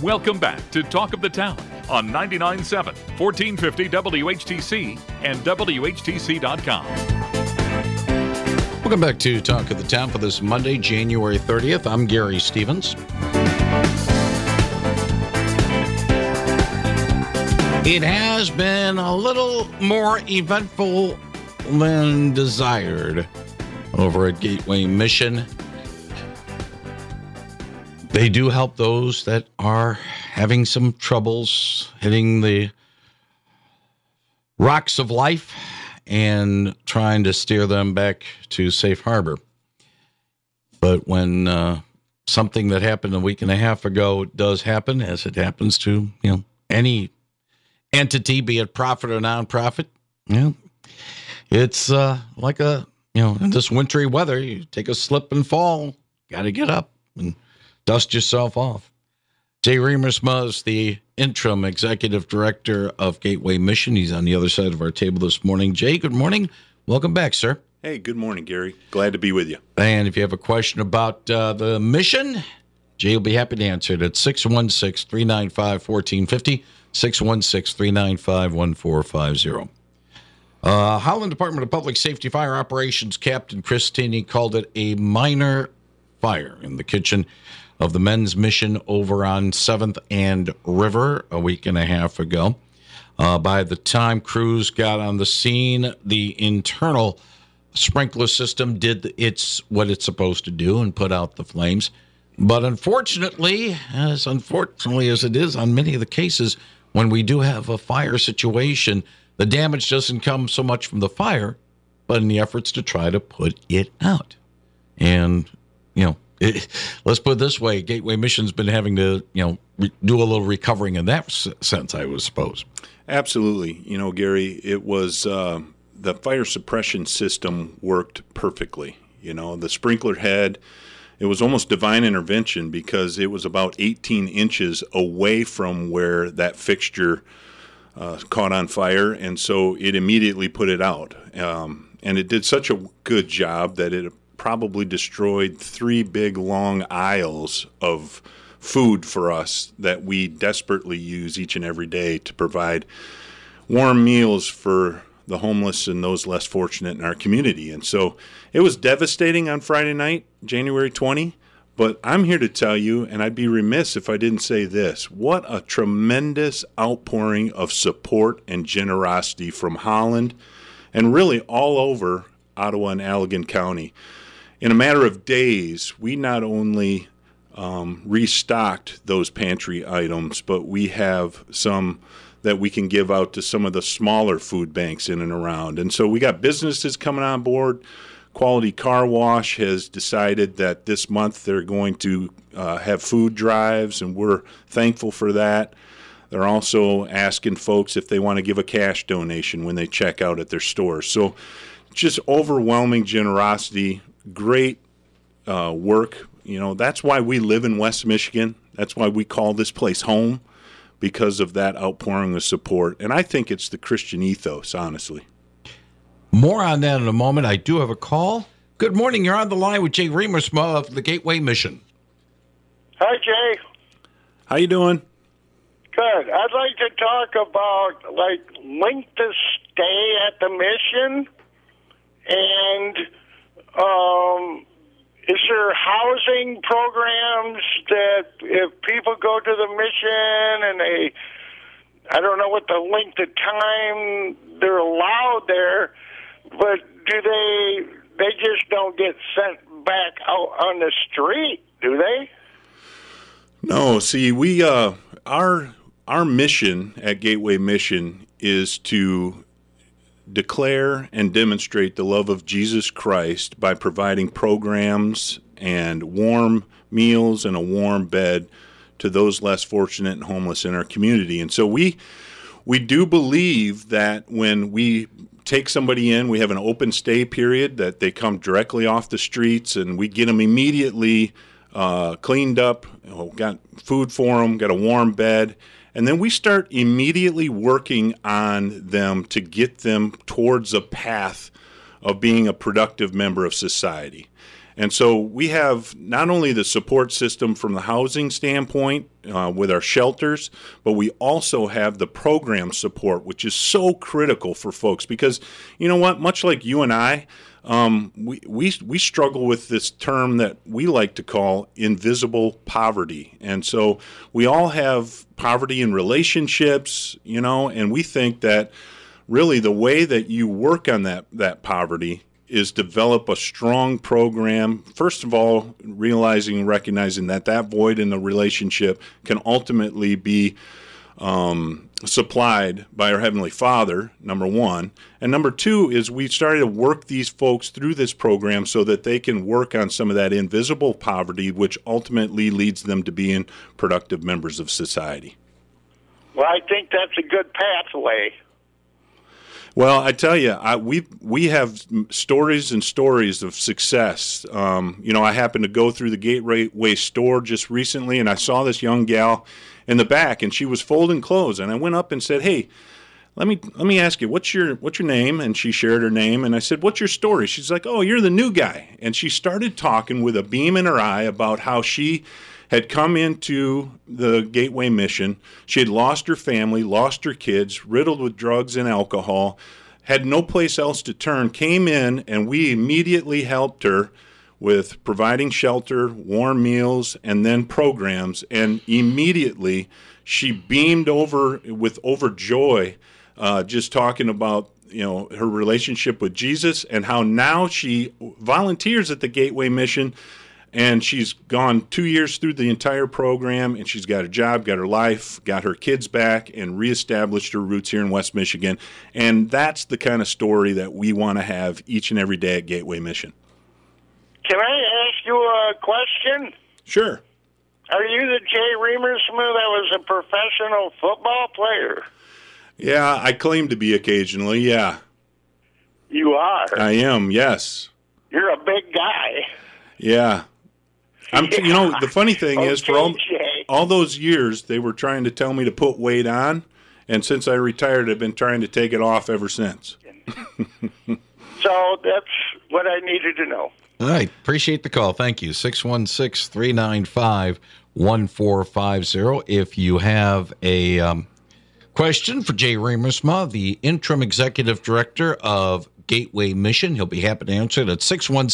Welcome back to Talk of the Town on 99.7, 1450 WHTC and WHTC.com. Welcome back to Talk of the Town for this Monday, January 30th. I'm Gary Stevens. It has been a little more eventful than desired over at Gateway Mission. They do help those that are having some troubles hitting the rocks of life and trying to steer them back to safe harbor. But when something that happened a week and a half ago does happen, as it happens to any entity, be it profit or nonprofit, it's like in this wintry weather, you take a slip and fall, got to get up and dust yourself off. Jay Riemersma is the interim executive director of Gateway Mission. He's on the other side of our table this morning. Jay, good morning. Welcome back, sir. Hey, good morning, Gary. Glad to be with you. And if you have a question about the mission, Jay will be happy to answer it at 616-395-1450, 616-395-1450. Holland Department of Public Safety Fire Operations Captain Chris Taney called it a minor fire in the kitchen of the men's mission over on 7th and River a week and a half ago. By the time crews got on the scene, the internal sprinkler system did what it's supposed to do and put out the flames. But unfortunately as it is on many of the cases, when we do have a fire situation, the damage doesn't come so much from the fire, but in the efforts to try to put it out. And, let's put it this way, Gateway Mission's been having to, do a little recovering in that sense, I would suppose. Absolutely. Gary, it was the fire suppression system worked perfectly. The sprinkler head, it was almost divine intervention because it was about 18 inches away from where that fixture caught on fire, and so it immediately put it out. And it did such a good job that it probably destroyed 3 big long aisles of food for us that we desperately use each and every day to provide warm meals for the homeless and those less fortunate in our community. And so it was devastating on Friday night, January 20. But I'm here to tell you, and I'd be remiss if I didn't say this, what a tremendous outpouring of support and generosity from Holland and really all over Ottawa and Allegan County. In a matter of days, we not only restocked those pantry items, but we have some that we can give out to some of the smaller food banks in and around. And so we got businesses coming on board. Quality Car Wash has decided that this month they're going to have food drives, and we're thankful for that. They're also asking folks if they want to give a cash donation when they check out at their stores. So just overwhelming generosity, great work. That's why we live in West Michigan. That's why we call this place home, because of that outpouring of support. And I think it's the Christian ethos, honestly. More on that in a moment. I do have a call. Good morning. You're on the line with Jay Riemersma of the Gateway Mission. Hi, Jay. How you doing? Good. I'd like to talk about, length of stay at the mission, and is there housing programs that if people go to the mission and I don't know what the length of time they're allowed there, but do they just don't get sent back out on the street, do they? No, see, we our mission at Gateway Mission is to declare and demonstrate the love of Jesus Christ by providing programs and warm meals and a warm bed to those less fortunate and homeless in our community. And so we do believe that when we take somebody in, we have an open stay period, that they come directly off the streets, and we get them immediately cleaned up, got food for them, got a warm bed, and then we start immediately working on them to get them towards a path of being a productive member of society. And so we have not only the support system from the housing standpoint with our shelters, but we also have the program support, which is so critical for folks because, you know what, much like you and I, we struggle with this term that we like to call invisible poverty. And so we all have poverty in relationships, and we think that really the way that you work on that poverty is develop a strong program. First of all, realizing and recognizing that void in the relationship can ultimately be supplied by our Heavenly Father, number one. And number two is we started to work these folks through this program so that they can work on some of that invisible poverty, which ultimately leads them to being productive members of society. Well, I think that's a good pathway. Well, I tell you, we have stories and stories of success. I happened to go through the Gateway store just recently, and I saw this young gal in the back, and she was folding clothes. And I went up and said, "Hey, let me ask you, what's your name?" And she shared her name, and I said, "What's your story?" She's like, "Oh, you're the new guy." And she started talking with a beam in her eye about how she had come into the Gateway Mission. She had lost her family, lost her kids, riddled with drugs and alcohol, had no place else to turn, came in, and we immediately helped her with providing shelter, warm meals, and then programs. And immediately she beamed over with overjoy, just talking about her relationship with Jesus and how now she volunteers at the Gateway Mission. And she's gone 2 years through the entire program, and she's got a job, got her life, got her kids back, and reestablished her roots here in West Michigan. And that's the kind of story that we want to have each and every day at Gateway Mission. Can I ask you a question? Sure. Are you the Jay Remersma that was a professional football player? Yeah, I claim to be occasionally, yeah. You are? I am, yes. You're a big guy. Yeah. The funny thing is, for all those years, they were trying to tell me to put weight on, and since I retired, I've been trying to take it off ever since. So that's what I needed to know. All right. Appreciate the call. Thank you. 616-395-1450. If you have a question for Jay Remersma, the interim executive director of Gateway Mission, he'll be happy to answer it at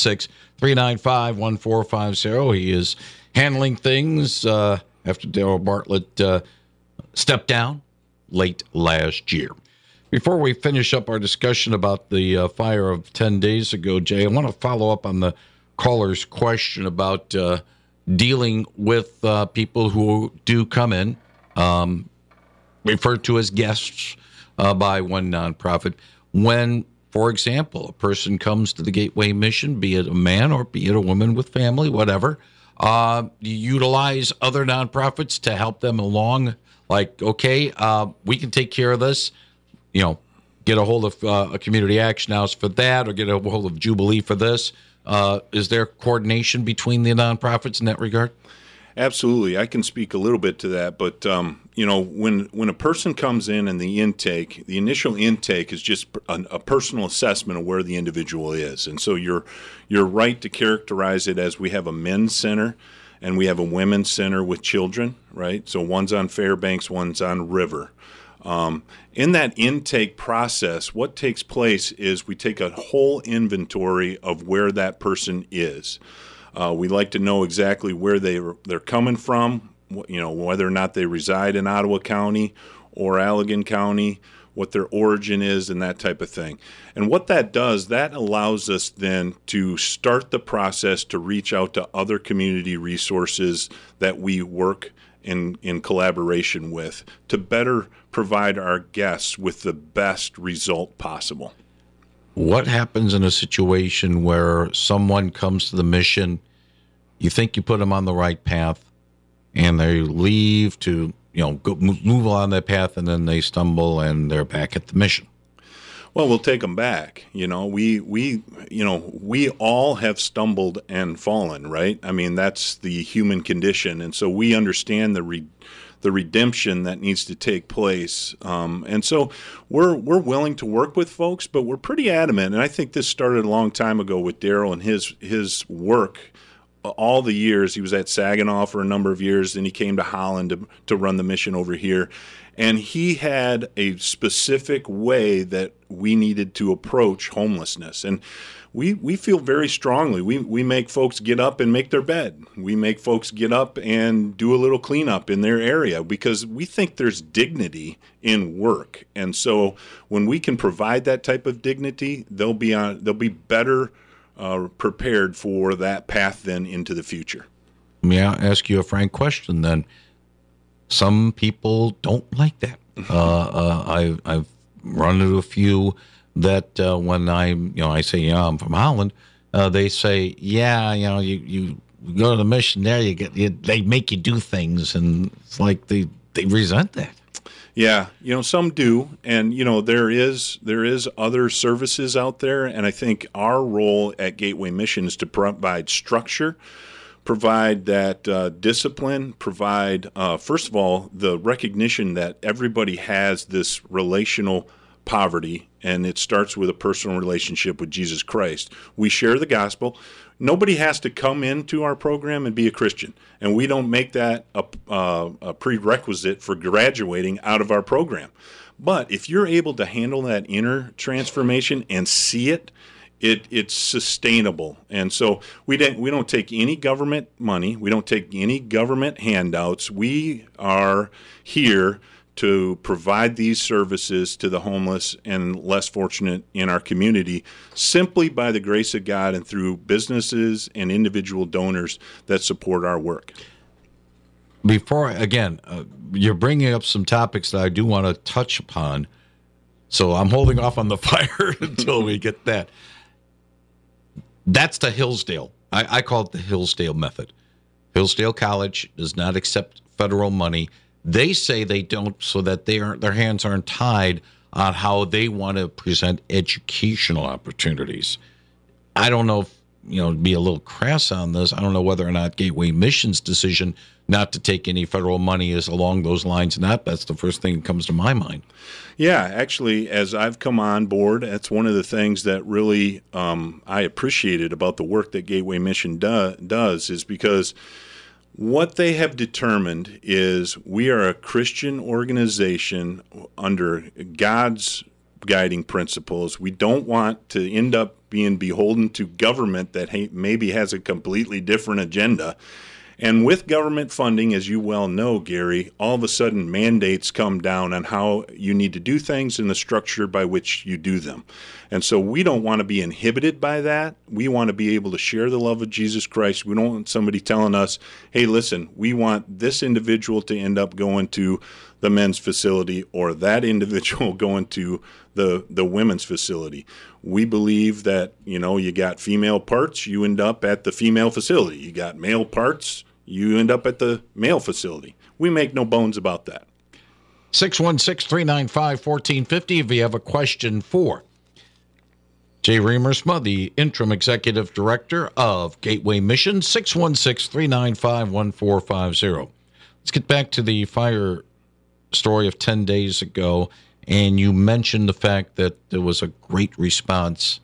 616-395-1450. He is handling things after Darrell Bartlett stepped down late last year. Before we finish up our discussion about the fire of 10 days ago, Jay, I want to follow up on the caller's question about dealing with people who do come in, referred to as guests by one nonprofit. When, for example, a person comes to the Gateway Mission, be it a man or be it a woman with family, whatever, you utilize other nonprofits to help them along. Like, okay, we can take care of this. Get a hold of a Community Action House for that, or get a hold of Jubilee for this. Is there coordination between the nonprofits in that regard? Absolutely. I can speak a little bit to that, but when a person comes in and the initial intake is just a personal assessment of where the individual is. And so you're right to characterize it as we have a men's center and we have a women's center with children, right? So one's on Fairbanks, one's on River. In that intake process, what takes place is we take a whole inventory of where that person is. We like to know exactly where they're coming from, whether or not they reside in Ottawa County or Allegan County, what their origin is, and that type of thing. And what that does, that allows us then to start the process to reach out to other community resources that we work in collaboration with to better provide our guests with the best result possible. What happens in a situation where someone comes to the mission, you think you put them on the right path, and they leave to move along that path, and then they stumble and they're back at the mission? Well, we'll take them back. We all have stumbled and fallen, right? I mean, that's the human condition, and so we understand the redemption that needs to take place. And so we're willing to work with folks, but we're pretty adamant. And I think this started a long time ago with Daryl and his work. All the years he was at Saginaw for a number of years, then he came to Holland to run the mission over here. And he had a specific way that we needed to approach homelessness. And we feel very strongly. We make folks get up and make their bed. We make folks get up and do a little cleanup in their area because we think there's dignity in work. And so when we can provide that type of dignity, they'll be better prepared for that path then into the future. May I ask you a frank question then? Some people don't like that. I've run into a few that when I say, I'm from Holland, they say, you go to the mission there, they make you do things, and it's like they resent that. Yeah, some do, and there is other services out there, and I think our role at Gateway Mission is to provide structure, provide that discipline, provide first of all the recognition that everybody has this relational poverty, and it starts with a personal relationship with Jesus Christ. We share the gospel. Nobody has to come into our program and be a Christian, and we don't make that a prerequisite for graduating out of our program. But if you're able to handle that inner transformation and see it's sustainable. And so we don't take any government money. We don't take any government handouts. We are here to provide these services to the homeless and less fortunate in our community simply by the grace of God and through businesses and individual donors that support our work. Before, again, you're bringing up some topics that I do want to touch upon, so I'm holding off on the fire until we get that. That's the Hillsdale. I call it the Hillsdale method. Hillsdale College does not accept federal money. They say they don't so that their hands aren't tied on how they want to present educational opportunities. I don't know if, be a little crass on this. I don't know whether or not Gateway Mission's decision not to take any federal money is along those lines or not. That's the first thing that comes to my mind. Yeah, actually, as I've come on board, that's one of the things that really I appreciated about the work that Gateway Mission does is because what they have determined is we are a Christian organization under God's guiding principles. We don't want to end up being beholden to government that maybe has a completely different agenda. And with government funding, as you well know, Gary, all of a sudden mandates come down on how you need to do things and the structure by which you do them. And so we don't want to be inhibited by that. We want to be able to share the love of Jesus Christ. We don't want somebody telling us, hey, listen, we want this individual to end up going to the men's facility or that individual going to the women's facility. We believe that, you got female parts, you end up at the female facility. You got male parts, you end up at the male facility. We make no bones about that. 616-395-1450 if you have a question for Jay Riemersma, the interim executive director of Gateway Mission, 616-395-1450. Let's get back to the fire story of 10 days ago, and you mentioned the fact that there was a great response.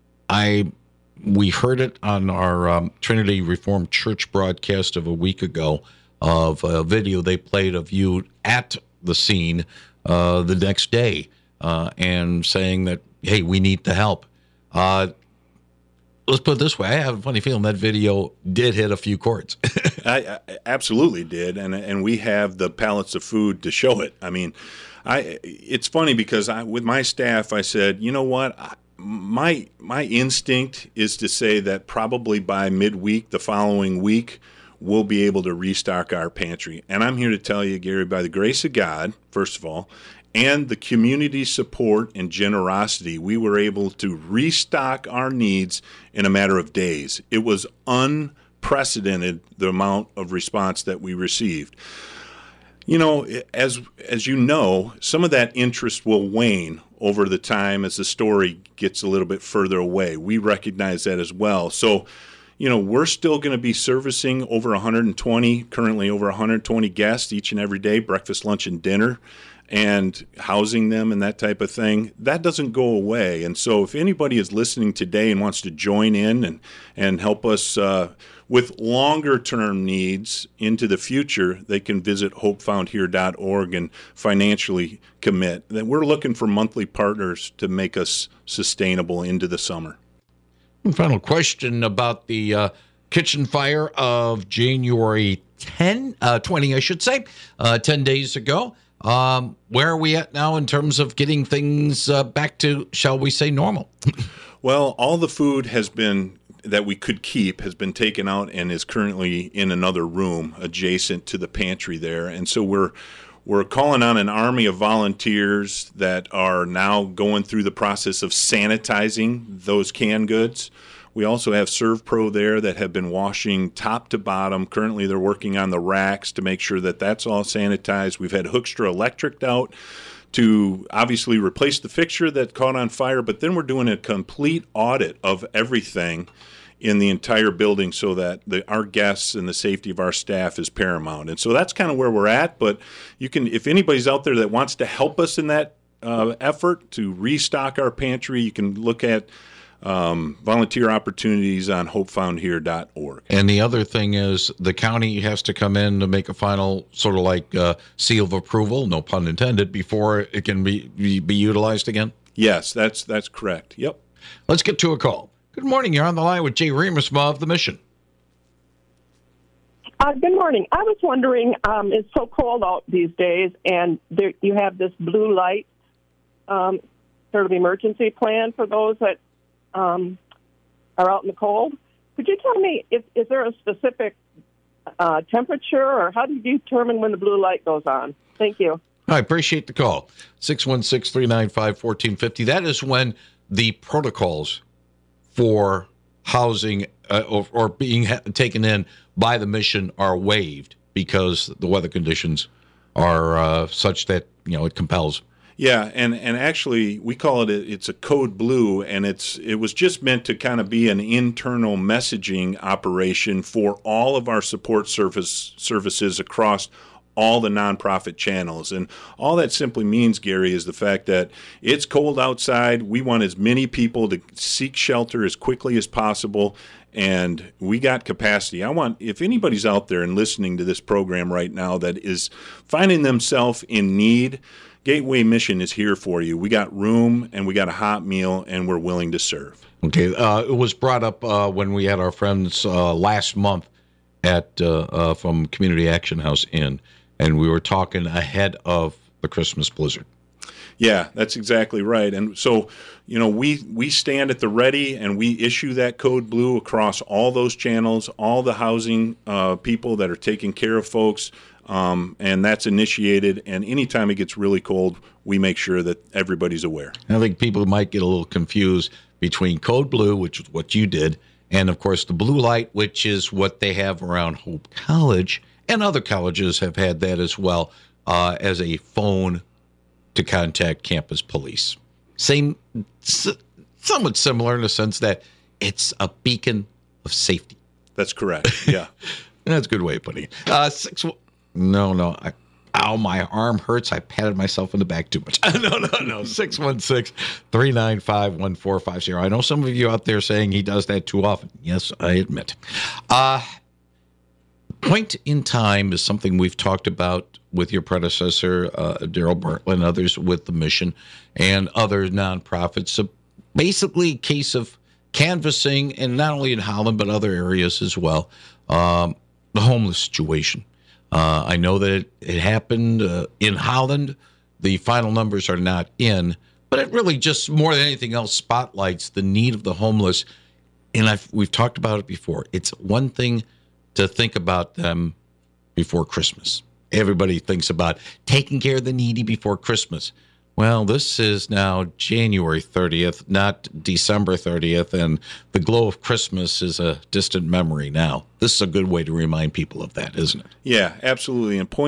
We heard it on our Trinity Reformed Church broadcast of a week ago of a video they played of you at the scene the next day and saying that, hey, we need the help. Let's put it this way. I have a funny feeling that video did hit a few chords. I absolutely did, and we have the pallets of food to show it. I mean, it's funny because with my staff, I said, you know what? My instinct is to say that probably by midweek, the following week, we'll be able to restock our pantry. And I'm here to tell you, Gary, by the grace of God, first of all, and the community support and generosity, we were able to restock our needs in a matter of days. It was unprecedented, the amount of response that we received. You know, as you know, some of that interest will wane over the time as the story gets a little bit further away. We recognize that as well. So, you know, we're still going to be servicing over 120, currently over 120 guests each and every day, breakfast, lunch, and dinner, and housing them and that type of thing. That doesn't go away. And so if anybody is listening today and wants to join in and help us with longer-term needs into the future, they can visit hopefoundhere.org and financially commit. That we're looking for monthly partners to make us sustainable into the summer. Final question about the kitchen fire of January 20, I should say, 10 days ago. Where are we at now in terms of getting things back to, shall we say, normal? Well, all the food that we could keep has been taken out and is currently in another room adjacent to the pantry there. And so we're calling on an army of volunteers that are now going through the process of sanitizing those canned goods. We also have ServPro there that have been washing top to bottom. Currently, they're working on the racks to make sure that that's all sanitized. We've had Hookstra Electric out to obviously replace the fixture that caught on fire, but then we're doing a complete audit of everything in the entire building so that our guests and the safety of our staff is paramount. And so that's kind of where we're at, but you can, if anybody's out there that wants to help us in that effort to restock our pantry, you can look at volunteer opportunities on hopefoundhere.org. And the other thing is the county has to come in to make a final sort of like seal of approval, no pun intended, before it can be utilized again? Yes, that's correct. Yep. Let's get to a call. Good morning. You're on the line with Jay Remersma of The Mission. Good morning. I was wondering, it's so cold out these days, and you have this blue light sort of emergency plan for those that are out in the cold. Could you tell me, is there a specific temperature, or how do you determine when the blue light goes on? Thank you. I appreciate the call. 616-395-1450. That is when the protocols for housing or being taken in by the mission are waived because the weather conditions are such that, you know, it compels. Yeah, and actually we call it's a code blue, and it was just meant to kind of be an internal messaging operation for all of our support services across all the nonprofit channels. And all that simply means, Gary, is the fact that it's cold outside. We want as many people to seek shelter as quickly as possible, and we got capacity. If anybody's out there and listening to this program right now that is finding themselves in need, Gateway Mission is here for you. We got room, and we got a hot meal, and we're willing to serve. Okay. It was brought up when we had our friends last month from Community Action House Inn, and we were talking ahead of the Christmas blizzard. Yeah, that's exactly right. And so, you know, we stand at the ready, and we issue that code blue across all those channels, all the housing people that are taking care of folks, and that's initiated. And anytime it gets really cold, we make sure that everybody's aware. I think people might get a little confused between code blue, which is what you did, and, of course, the blue light, which is what they have around Hope College, and other colleges have had that as well, as a phone to contact campus police. Somewhat similar in the sense that it's a beacon of safety. That's correct, yeah. That's a good way of putting it. No. Ow, my arm hurts. I patted myself in the back too much. No. 616-395-1450. I know some of you out there saying he does that too often. Yes, I admit. Point in time is something we've talked about with your predecessor, Daryl Bartlett, and others with the Mission and other nonprofits. So basically a case of canvassing, and not only in Holland, but other areas as well, the homeless situation. I know that it happened in Holland. The final numbers are not in, but it really just more than anything else spotlights the need of the homeless. And we've talked about it before. It's one thing to think about them before Christmas. Everybody thinks about taking care of the needy before Christmas. Well, this is now January 30th, not December 30th, and the glow of Christmas is a distant memory now. This is a good way to remind people of that, isn't it? Yeah, absolutely. And point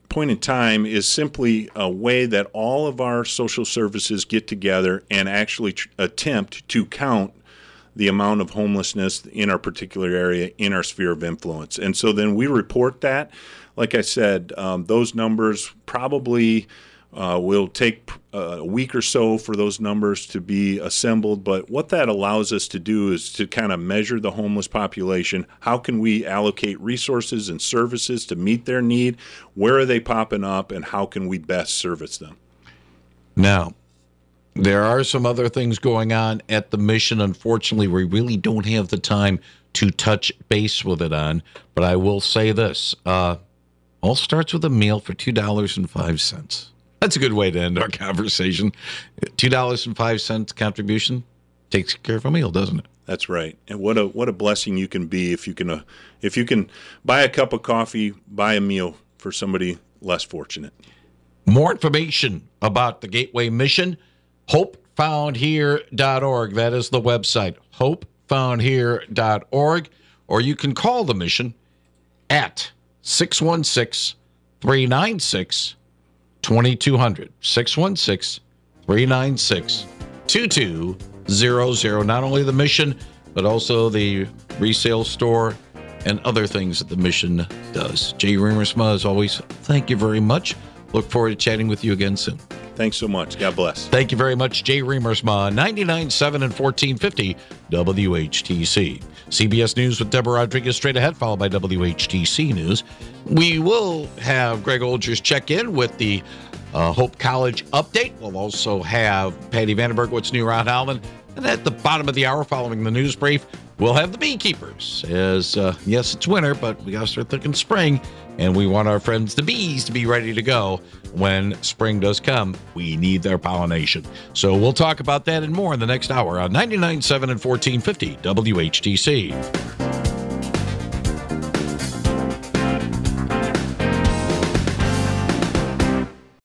point in time is simply a way that all of our social services get together and actually attempt to count the amount of homelessness in our particular area, in our sphere of influence. And so then we report that. Like I said, those numbers probably will take a week or so for those numbers to be assembled. But what that allows us to do is to kind of measure the homeless population. How can we allocate resources and services to meet their need? Where are they popping up, and how can we best service them? Now, there are some other things going on at the Mission. Unfortunately, we really don't have the time to touch base with it on. But I will say this. All starts with a meal for $2.05. That's a good way to end our conversation. $2.05 contribution takes care of a meal, doesn't it? That's right. And what a blessing you can be if you can buy a cup of coffee, buy a meal for somebody less fortunate. More information about the Gateway Mission, hopefoundhere.org. That is the website, hopefoundhere.org. Or you can call the Mission at 616-396-2200. 616-396-2200. Not only the Mission, but also the resale store and other things that the Mission does. Jay Riemersma, as always, thank you very much. Look forward to chatting with you again soon. Thanks so much. God bless. Thank you very much, Jay Riemersma, 99.7 and 1450 WHTC. CBS News with Deborah Rodriguez straight ahead, followed by WHTC News. We will have Greg Olgers check in with the Hope College update. We'll also have Patty Vandenberg, what's new around Holland. And at the bottom of the hour, following the news brief, we'll have the beekeepers. As, yes, it's winter, but we got to start thinking spring. And we want our friends, the bees, to be ready to go when spring does come. We need their pollination. So we'll talk about that and more in the next hour on 99.7 and 1450 WHTC.